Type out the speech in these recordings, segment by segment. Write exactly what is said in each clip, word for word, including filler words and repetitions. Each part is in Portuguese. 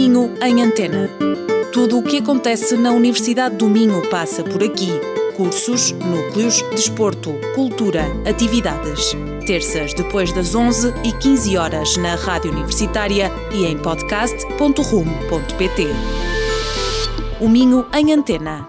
Minho em Antena. Tudo o que acontece na Universidade do Minho passa por aqui. Cursos, núcleos, desporto, cultura, atividades. Terças depois das onze e quinze horas na Rádio Universitária e em podcast ponto rumo ponto pt. O Minho em Antena.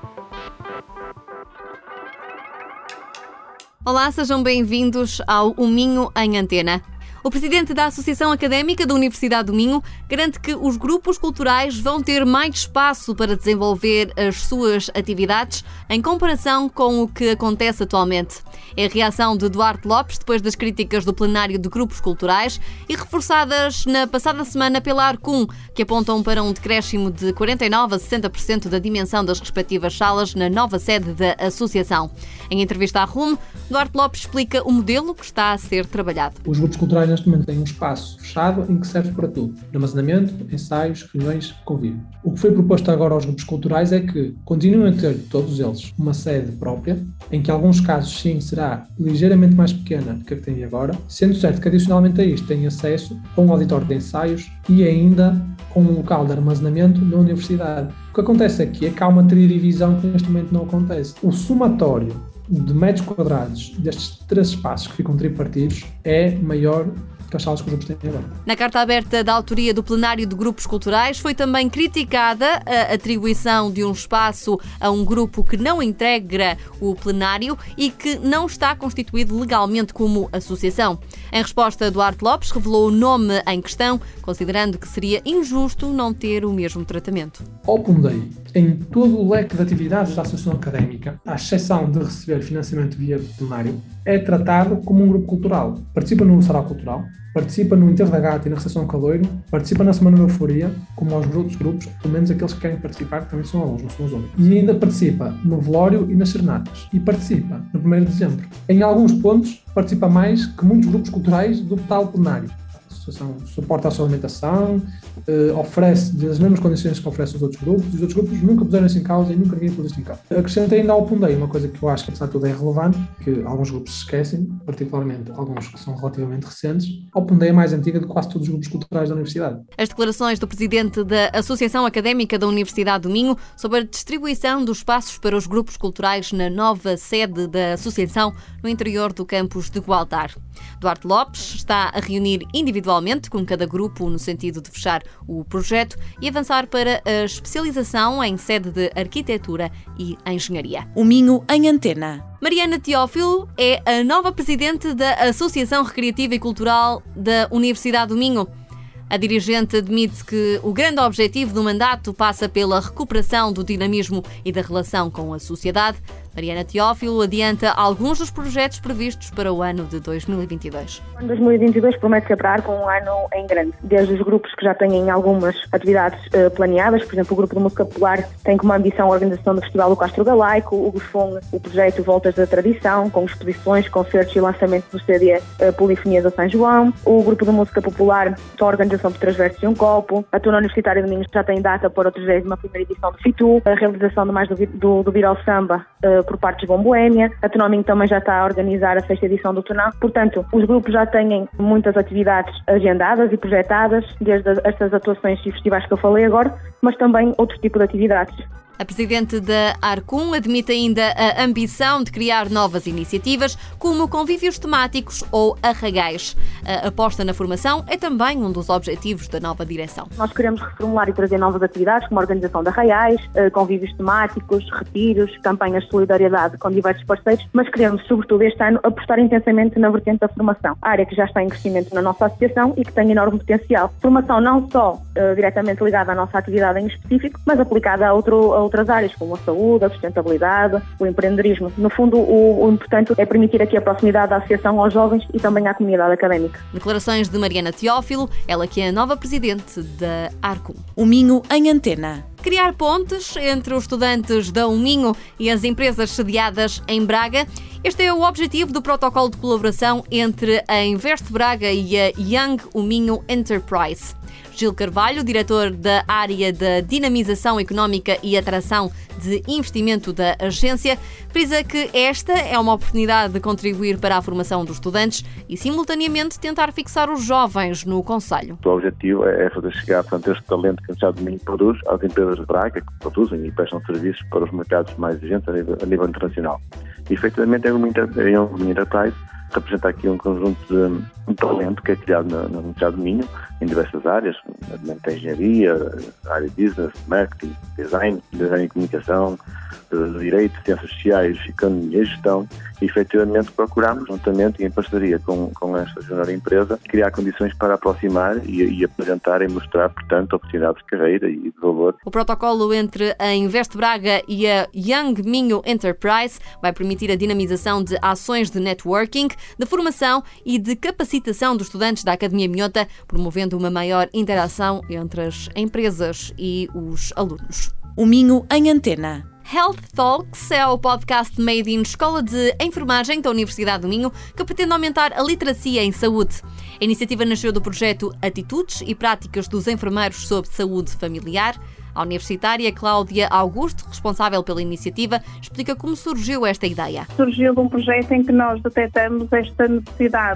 Olá, sejam bem-vindos ao O Minho em Antena. O presidente da Associação Académica da Universidade do Minho garante que os grupos culturais vão ter mais espaço para desenvolver as suas atividades em comparação com o que acontece atualmente. É a reação de Duarte Lopes depois das críticas do plenário de grupos culturais e reforçadas na passada semana pela Arcum, que apontam para um decréscimo de quarenta e nove a sessenta por cento da dimensão das respectivas salas na nova sede da associação. Em entrevista à R U M, Duarte Lopes explica o modelo que está a ser trabalhado. Os grupos culturais neste momento têm um espaço fechado em que serve para tudo: armazenamento, ensaios, reuniões, convívio. O que foi proposto agora aos grupos culturais é que continuem a ter, todos eles, uma sede própria, em que em alguns casos sim será ligeiramente mais pequena do que a que têm agora, sendo certo que adicionalmente a isto têm acesso a um auditório de ensaios e ainda a um local de armazenamento na universidade. O que acontece aqui é que há uma tridivisão que neste momento não acontece. O somatório de metros quadrados destes três espaços que ficam tripartidos é maior que as salas que os grupos têm agora. Na carta aberta da autoria do plenário de grupos culturais foi também criticada a atribuição de um espaço a um grupo que não integra o plenário e que não está constituído legalmente como associação. Em resposta, Duarte Lopes revelou o nome em questão, considerando que seria injusto não ter o mesmo tratamento. Open Day, em todo o leque de atividades da Associação Académica, à exceção de receber financiamento via plenário, é tratado como um grupo cultural. Participa no Sarau Cultural, participa no Enterro da Gata e na Recepção Caloiro, participa na Semana da Euforia, como aos outros grupos, pelo menos aqueles que querem participar, que também são alguns, não são os únicos. E ainda participa no velório e nas serenatas. E participa no primeiro de dezembro. Em alguns pontos, participa mais que muitos grupos culturais do tal plenário. A associação suporta a sua alimentação, uh, oferece das mesmas condições que oferece os outros grupos, e os outros grupos nunca puseram isso em causa e nunca ninguém pôs isto em causa. Acrescento ainda ao Open Day, uma coisa que eu acho que apesar de tudo é relevante, que alguns grupos se esquecem, particularmente alguns que são relativamente recentes. A Open Day é mais antiga de quase todos os grupos culturais da universidade. As declarações do presidente da Associação Académica da Universidade do Minho sobre a distribuição dos espaços para os grupos culturais na nova sede da associação no interior do campus de Gualdar. Duarte Lopes está a reunir individualmente com cada grupo no sentido de fechar o projeto e avançar para a especialização em sede de arquitetura e engenharia. O Minho em Antena. Mariana Teófilo é a nova presidente da Associação Recreativa e Cultural da Universidade do Minho. A dirigente admite que o grande objetivo do mandato passa pela recuperação do dinamismo e da relação com a sociedade. Mariana Teófilo adianta alguns dos projetos previstos para o ano de dois mil e vinte e dois. O ano dois mil e vinte e dois promete ser para a Arcum um ano em grande. Desde os grupos que já têm algumas atividades uh, planeadas, por exemplo, o Grupo de Música Popular tem como ambição a organização do Festival do Castro Galaico, o GUSFUN, o projeto Voltas da Tradição, com exposições, concertos e lançamento do C D uh, Polifonias a São João. O Grupo de Música Popular com a organização de Três Versos e um Copo. A Tuna Universitária de Minho já tem data para a trigésima primeira edição do FITU, a realização de mais do, do, do Viral Samba uh, por parte de Bom Boémia. A Tunómingo também já está a organizar a sexta edição do Tunão. Portanto, os grupos já têm muitas atividades agendadas e projetadas, desde estas atuações e festivais que eu falei agora, mas também outro tipo de atividades. A presidente da Arcum admite ainda a ambição de criar novas iniciativas, como convívios temáticos ou arragais. A aposta na formação é também um dos objetivos da nova direção. Nós queremos reformular e trazer novas atividades, como a organização de arraiais, convívios temáticos, retiros, campanhas de solidariedade com diversos parceiros, mas queremos, sobretudo este ano, apostar intensamente na vertente da formação, a área que já está em crescimento na nossa associação e que tem enorme potencial. Formação não só uh, diretamente ligada à nossa atividade em específico, mas aplicada a outro a outras áreas, como a saúde, a sustentabilidade, o empreendedorismo. No fundo, o, o importante é permitir aqui a proximidade da associação aos jovens e também à comunidade académica. Declarações de Mariana Teófilo, ela que é a nova presidente da Arcum. O Minho em Antena. Criar pontes entre os estudantes da Minho e as empresas sediadas em Braga. Este é o objetivo do protocolo de colaboração entre a Invest Braga e a Young Minho Enterprise. Gil Carvalho, diretor da área de dinamização económica e atração de investimento da agência, Frisa que esta é uma oportunidade de contribuir para a formação dos estudantes e, simultaneamente, tentar fixar os jovens no concelho. O objetivo é fazer chegar, portanto, este talento que a Universidade do Minho produz às empresas de Braga, que produzem e prestam serviços para os mercados mais exigentes a nível, a nível internacional. E, efetivamente, é um Enterprise representa aqui um conjunto de, de talento que é criado na, na Universidade do Minho, em diversas áreas, na engenharia, área de business, marketing, design, design e comunicação, de direito, ciências sociais, economia e gestão, e efetivamente procuramos, juntamente e em parceria com, com esta junior empresa, criar condições para aproximar e, e apresentar e mostrar, portanto, oportunidades de carreira e de valor. O protocolo entre a Invest Braga e a Young Minho Enterprise vai permitir a dinamização de ações de networking, de formação e de capacitação dos estudantes da Academia Minhota, promovendo uma maior interação entre as empresas e os alunos. O Minho em Antena. Health Talks é o podcast made in Escola de Enfermagem da Universidade do Minho que pretende aumentar a literacia em saúde. A iniciativa nasceu do projeto Atitudes e Práticas dos Enfermeiros sobre Saúde Familiar. A universitária Cláudia Augusto, responsável pela iniciativa, explica como surgiu esta ideia. Surgiu de um projeto em que nós detectamos esta necessidade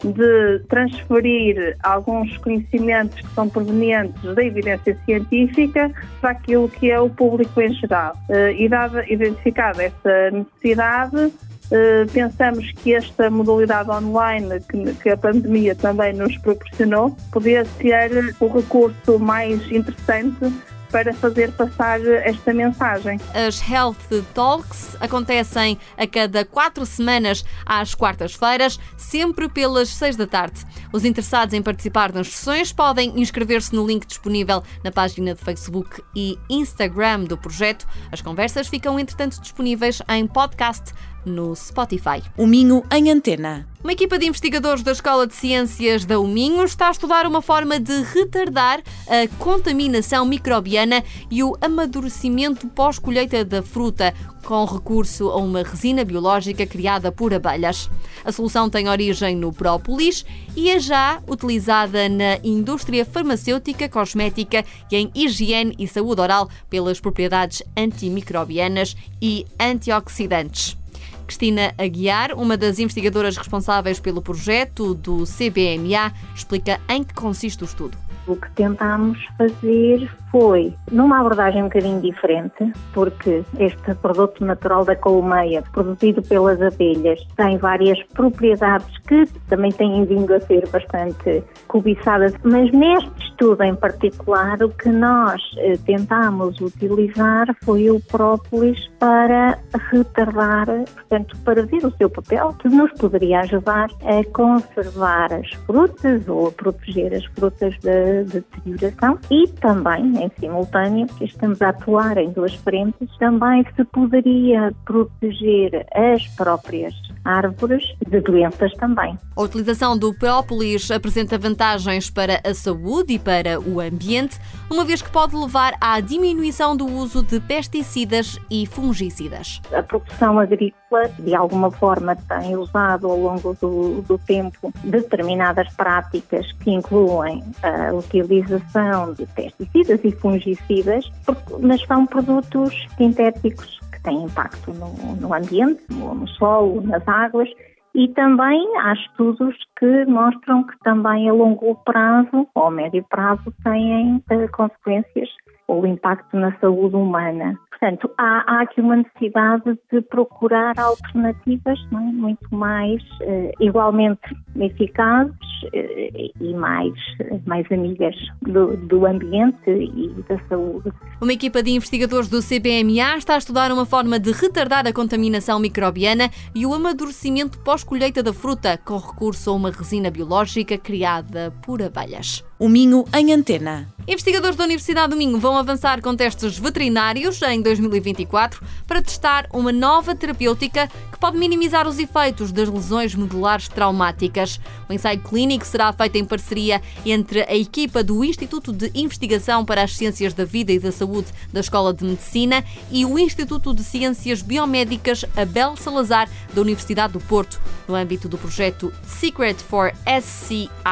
de transferir alguns conhecimentos que são provenientes da evidência científica para aquilo que é o público em geral. E dada identificada esta necessidade, pensamos que esta modalidade online que a pandemia também nos proporcionou podia ser o recurso mais interessante para fazer passar esta mensagem. As Health Talks acontecem a cada quatro semanas às quartas-feiras, sempre pelas seis da tarde. Os interessados em participar nas sessões podem inscrever-se no link disponível na página de Facebook e Instagram do projeto. As conversas ficam, entretanto, disponíveis em podcast no Spotify. O Minho em Antena. Uma equipa de investigadores da Escola de Ciências da Minho está a estudar uma forma de retardar a contaminação microbiana e o amadurecimento pós-colheita da fruta, com recurso a uma resina biológica criada por abelhas. A solução tem origem no própolis e é já utilizada na indústria farmacêutica, cosmética e em higiene e saúde oral pelas propriedades antimicrobianas e antioxidantes. Cristina Aguiar, uma das investigadoras responsáveis pelo projeto do C B M A, explica em que consiste o estudo. O que tentámos fazer foi, numa abordagem um bocadinho diferente, porque este produto natural da colmeia, produzido pelas abelhas, tem várias propriedades que também têm vindo a ser bastante cobiçadas, mas neste estudo em particular, o que nós eh, tentámos utilizar foi o própolis para retardar, portanto, para ver o seu papel, que nos poderia ajudar a conservar as frutas ou a proteger as frutas da de deterioração e também, em simultâneo, que estamos a atuar em duas frentes, também se poderia proteger as próprias árvores de doenças também. A utilização do própolis apresenta vantagens para a saúde e para o ambiente, uma vez que pode levar à diminuição do uso de pesticidas e fungicidas. A produção agrícola, de alguma forma, tem usado ao longo do, do tempo determinadas práticas que incluem a utilização de pesticidas e fungicidas, mas são produtos sintéticos que têm impacto no, no ambiente, no, no solo, nas águas, e também há estudos que mostram que também a longo prazo ou a médio prazo têm uh, consequências ou impacto na saúde humana. Portanto, há, há aqui uma necessidade de procurar alternativas, não é? Muito mais uh, igualmente eficazes uh, e mais, mais amigas do, do ambiente e da saúde. Uma equipa de investigadores do C B M A está a estudar uma forma de retardar a contaminação microbiana e o amadurecimento pós-colheita da fruta, com recurso a uma resina biológica criada por abelhas. O Minho em Antena. Investigadores da Universidade do Minho vão avançar com testes veterinários em dois mil e vinte e quatro para testar uma nova terapêutica que pode minimizar os efeitos das lesões medulares traumáticas. O ensaio clínico será feito em parceria entre a equipa do Instituto de Investigação para as Ciências da Vida e da Saúde da Escola de Medicina e o Instituto de Ciências Biomédicas Abel Salazar da Universidade do Porto, no âmbito do projeto Secret for S C I,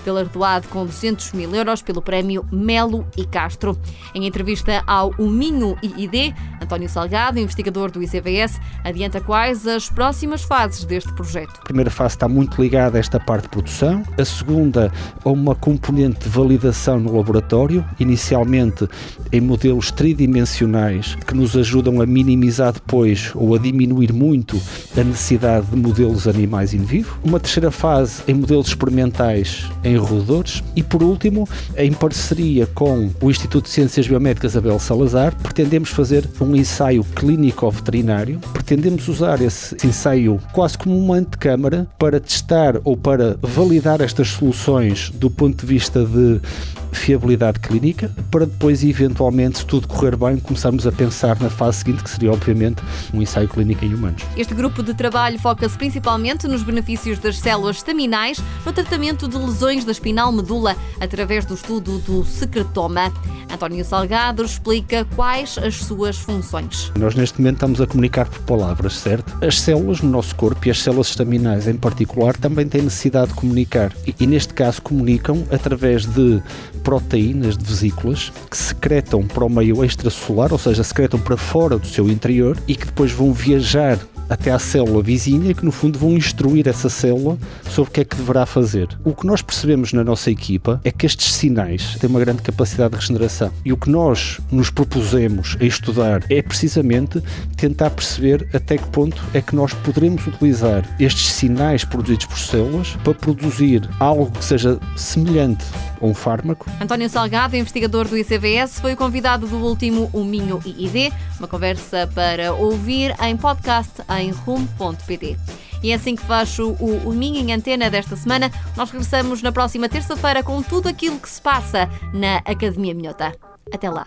galardoado com duzentos mil euros pelo prémio Melo e Castro. Em entrevista ao O Minho I I D, António Salgado, investigador do I C V S, adianta quais as próximas fases deste projeto. A primeira fase está muito ligada a esta parte de produção, a segunda a uma componente de validação no laboratório, inicialmente em modelos tridimensionais que nos ajudam a minimizar depois ou a diminuir muito a necessidade de modelos animais in vivo. Uma terceira fase em modelos experimentais em roedores e, por último, em parceria com o Instituto de Ciências Biomédicas Abel Salazar, pretendemos fazer um ensaio clínico-veterinário. Pretendemos usar esse ensaio quase como uma antecâmara para testar ou para validar estas soluções do ponto de vista de fiabilidade clínica, para depois, eventualmente, se tudo correr bem, começarmos a pensar na fase seguinte, que seria, obviamente, um ensaio clínico em humanos. Este grupo de trabalho foca-se principalmente nos benefícios das células estaminais no tratamento de lesões da espinal medula através do estudo do secretoma. António Salgado explica quais as suas funções. Nós, neste momento, estamos a comunicar por palavras, certo? As células no nosso corpo e as células estaminais em particular também têm necessidade de comunicar e, e neste caso, comunicam através de proteínas de vesículas que secretam para o meio extracelular, ou seja, secretam para fora do seu interior e que depois vão viajar até à célula vizinha, que no fundo vão instruir essa célula sobre o que é que deverá fazer. O que nós percebemos na nossa equipa é que estes sinais têm uma grande capacidade de regeneração e o que nós nos propusemos a estudar é precisamente tentar perceber até que ponto é que nós poderemos utilizar estes sinais produzidos por células para produzir algo que seja semelhante a um fármaco. António Salgado, investigador do I C V S, foi o convidado do último O Minho I I D, uma conversa para ouvir em podcast em rumo ponto pt. E é assim que fecho o, o Minho em Antena desta semana. Nós regressamos na próxima terça-feira com tudo aquilo que se passa na Academia Minhota. Até lá.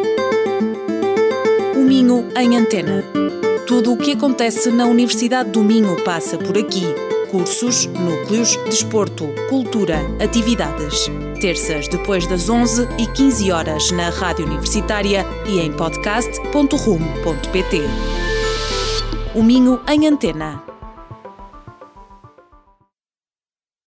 O Minho em Antena. Tudo o que acontece na Universidade do Minho passa por aqui. Cursos, núcleos, desporto, cultura, atividades. Terças depois das onze e quinze horas na Rádio Universitária e em podcast ponto rumo ponto pt. O Minho em Antena.